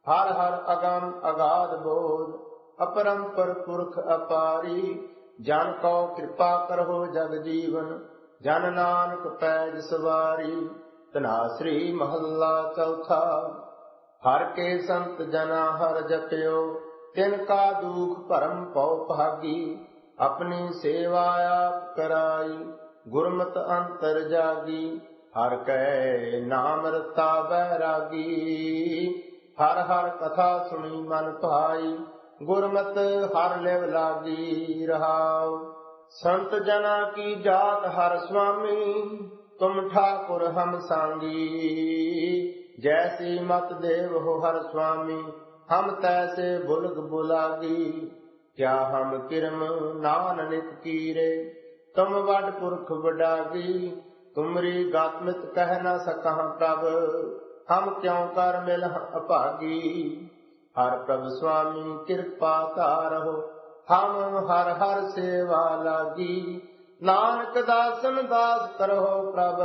हर हर अगम अगाध बोध, अपरंपर पुरख अपारी। जन को कृपा करहो जग जीवन, जन नानक पैज सवारी। धनाश्री महला चौथा। हर के संत जना हर जप्यो, तिनका दुख परम पौ भागी। अपनी सेवा आप कराई, गुरमत अंतर जागी। हर कै नाम रता बैरागी, हर हर कथा सुनी मन भाई। गुरमत हर लेव लागी रहाओ। संत जना की जात हर स्वामी, तुम ठाकुर हम सांगी। जैसी मत देव हो हर स्वामी, हम तैसे बुलग बुलागी। क्या हम किरम नानक कीरे, तुम वड पुरख वडागी। तुमरी गात्मित कह न सकह प्रभ, हम क्यों कर मिल अभागी। हर प्रभु स्वामी कृपा तारहो, हम हर हर सेवा लागी। नानक दासन दास करहो प्रभ,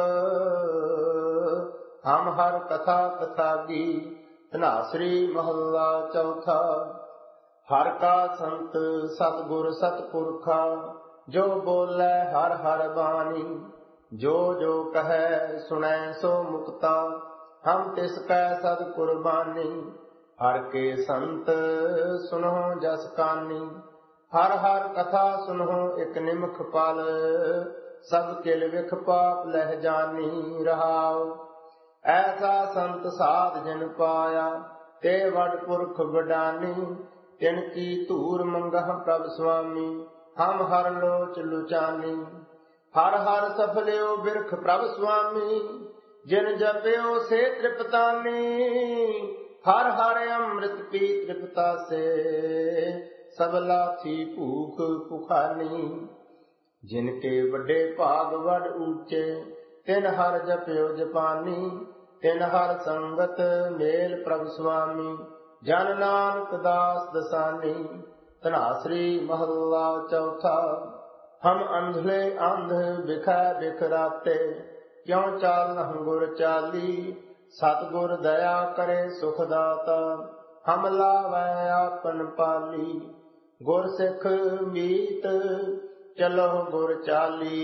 हम हर कथा कथागी। धनाश्री महला चौथा। हर का संत सतगुर सतपुरखा, जो बोले हर हर बानी। जो जो कहे सुनै सो मुक्ता, हम तिसकै सद कुर्बानी। हर के संत सुनो जस कानी, हर हर कथा सुनो एक निमख पल। सब किल विख पाप लह जानी रहाओ। ऐसा संत साध जिन पाया, ते वड पुरख वडानी। तिनकी धूर मंगह प्रभ स्वामी, हम हर लोच लुचानी। हर हर सफल्यो बिरख प्रभ स्वामी, जिन जप्यो से तृप्तानी। हर हर अमृत पी तृप्ता से, सब लाथी भूख भुखानी। जिनके बड़े भाग वड ऊंचे, तिन हर जप्यो जपानी। तिन हर संगत मेल प्रभ स्वामी, जन नानक दास दसानी। धनाश्री महला चौथा। हम अंधले अंध बिखै बिखराते, क्यों चालह गुर चाली। सतगुर दया करे सुख दाता, हम लावै आपन पाली। गुर सिख मीत चलो गुर चाली,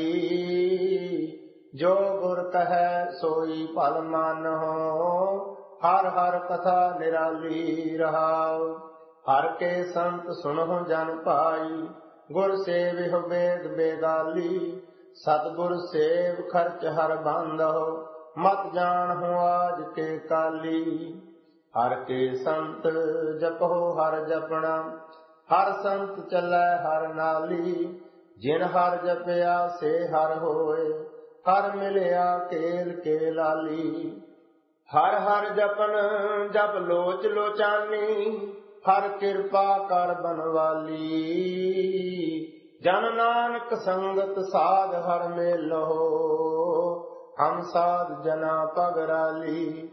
जो गुर कहे सोई फल मानहो। हर हर कथा निराली रहाओ। हर के संत सुनहो जन पाई, गुर सेविहो वेद बेगाली। सतगुर सेव खर्च हर बांधो, मत जानहु आज के काली। हर के संत जपो हर जपना, हर संत चलै हर नाली। जिन हर जपया से हर होए, हर मिलया केल के लाली। हर हर जपन जप लोच लोचानी, हर कृपा कर बनवाली। जन नानक संगत साध हर मेलो, हम साध जना पगराली।